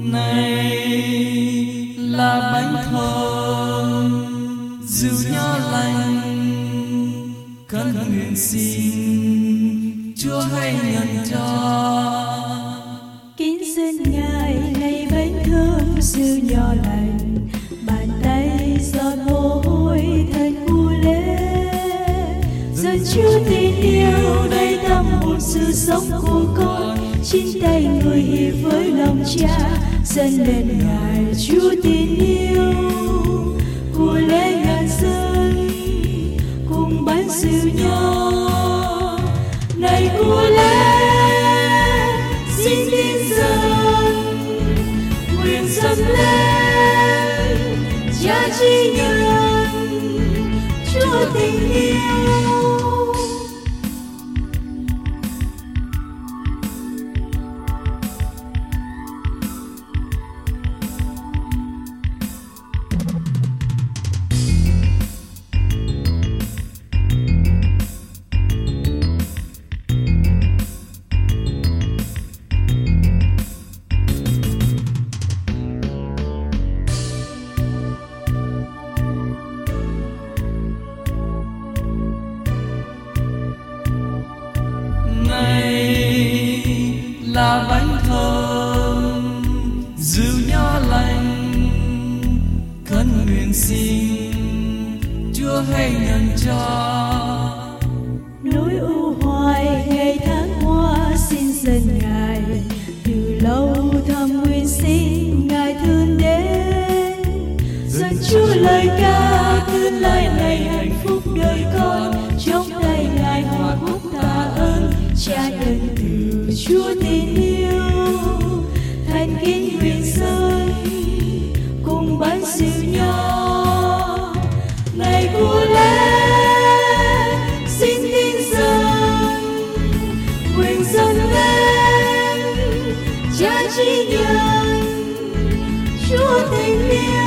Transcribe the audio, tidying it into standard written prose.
Này là bánh thơm rượu nho lành, khấn nguyện xin Chúa hãy nhận cho. Kính xin Ngài này bánh thơm rượu nho lành, bàn tay giọt mồ hôi thành của lễ, dân Chúa tin yêu đầy tâm hồn sự sống của con, chính tay người hiệp với lòng Cha dâng lên Ngài Chúa tin yêu của lễ ngàn dân cùng bánh rượu nho này của lễ. Xin tin dâng nguyện dâng lên Cha chi nhân Chúa tình yêu. Là bánh thơm rượu nho lành, khấn nguyện xin Chúa hãy nhận cho. Nỗi u hoài ngày tháng qua xin dâng Ngài, từ lâu thầm nguyện xin Ngài thương đến, dâng Chúa lời ca tương lai này hạnh phúc đời con, trong tay Ngài hòa khúc tạ ơn Cha nhân từ Chúa tin yêu thành kính nguyện dâng cùng bánh rượu nho này của lễ. Xin tin dâng nguyện dâng lên Cha chi nhân Chúa tình yêu.